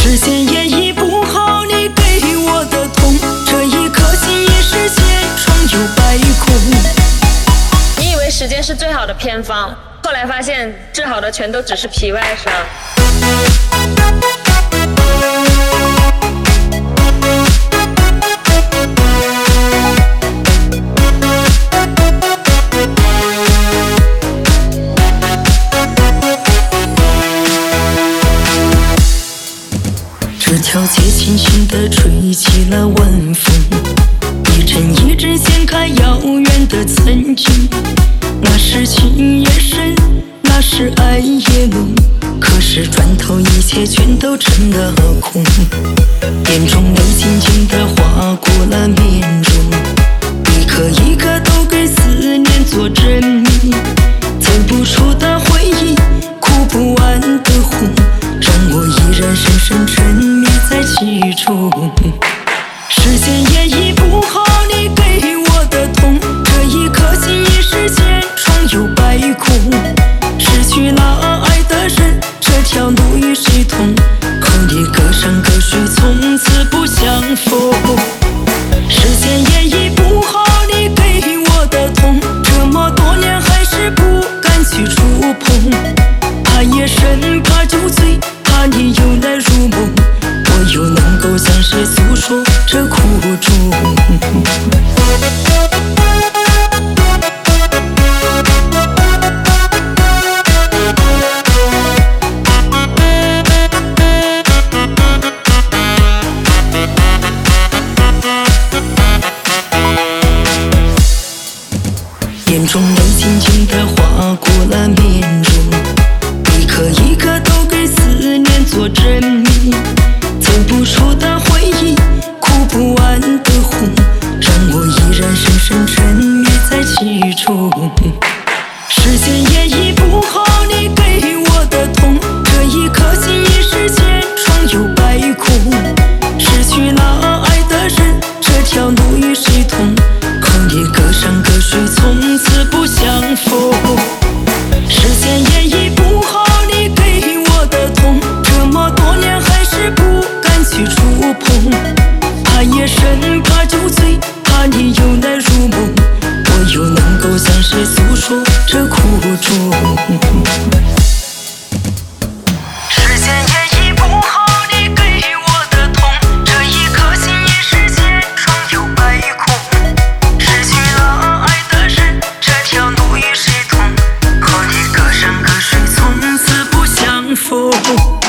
时间也已不好，你给我的痛，这一颗心一时间创又败空。 你以为时间是最好的偏方，后来发现治好的全都只是皮外伤。 这条街轻轻地吹起了晚风，一阵一阵掀开遥远的曾经。那是情也深，那是爱也浓，可是转头一切全都成了空。眼中泪静静地划过了面容，一颗一颗都给思念做证明。走不出的回忆，哭不完的红，让我依然深深沉迷在其中。时间也已不好，你给我的痛，这一颗心一时间创又败空。失去了爱的人，这条路与谁同？和你隔山隔水，从此不相逢。时间也已不好，你给我的痛，这么多年还是不敢去触碰。怕夜深，怕酒醉，怕你又来入梦，我又能够向谁诉说这苦衷？眼中泪静静地划过了面容，一颗一颗都给思念做证明。走不出的回忆，哭不完的红，让我依然深深沉迷在其中。时间也已不好，你给我的痛，这一颗心一时间创又败空。失去了爱的人，这条路与谁同？和你隔山隔水，从此不相逢。时间也已不好，你给我的痛，这么多年还是不敢去触碰。怕夜深，怕酒醉，怕你又来入梦，我又能够向谁诉说这苦衷？时间也已不好，你给我的痛，这一颗心一时间创又败空。失去了爱的人，这条路与谁同？和你隔山隔水，从此不相逢。